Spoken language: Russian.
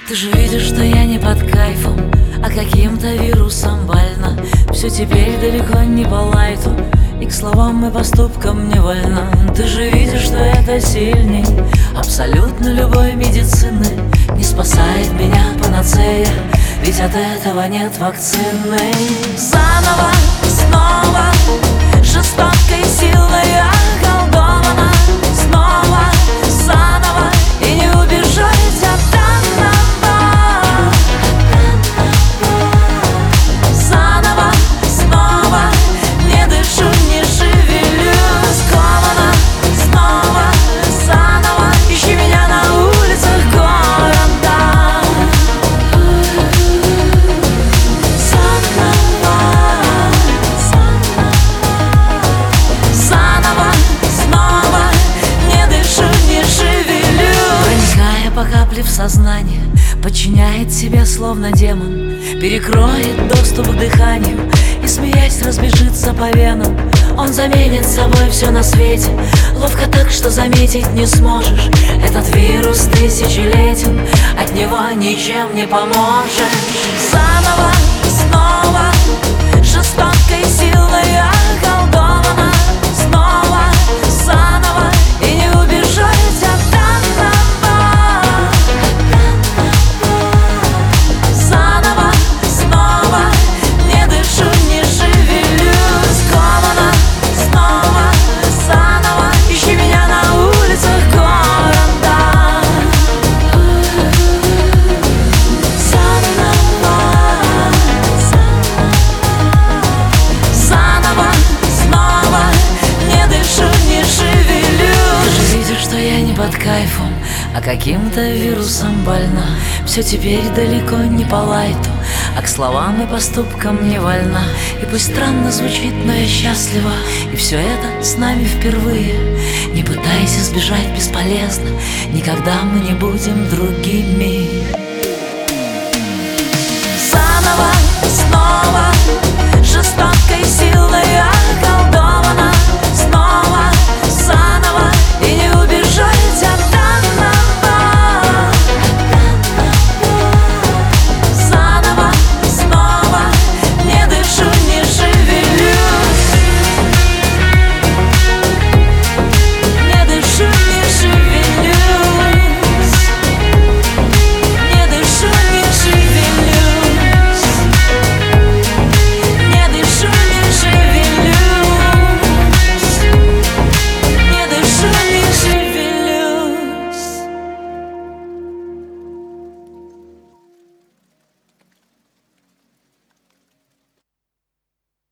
Ты же видишь, что я не под кайфом, а каким-то вирусом больна. Все теперь далеко не по лайту, и к словам и поступкам не вольна. Ты же видишь, что это сильней абсолютно любой медицины. Не спасает меня панацея, ведь от этого нет вакцины. Заново, снова, жестокой силой околдована. Снова, заново, и не убежать от данного. Заново, снова, не дышу, не шевелюсь. Скована, снова, заново, ищи меня на улицах города. Заново, снова, не дышу, не шевелюсь. Проникая по капле в сознание, подчиняет себя словно демон, перекроет доступ к дыханию и, смеясь, разбежится по венам. Он заменит собой все на свете, ловко так, что заметить не сможешь. Этот вирус тысячелетен, от него ничем не поможешь. Заново, снова, жестокой силой околдована. Снова, заново, и не убежать от данного. Заново, снова, не дышу, не шевелюсь. Скована, снова, заново, ищи меня на улицах города. Заново, снова, не дышу, не шевелюсь. Ты же видишь, что я не под кайфом, а каким-то вирусом больна. Все теперь далеко не по лайту, а к словам и поступкам не вольна. И пусть странно звучит, но я счастлива, и все это с нами впервые. Не пытайся сбежать, бесполезно, никогда мы не будем другими. Заново, снова,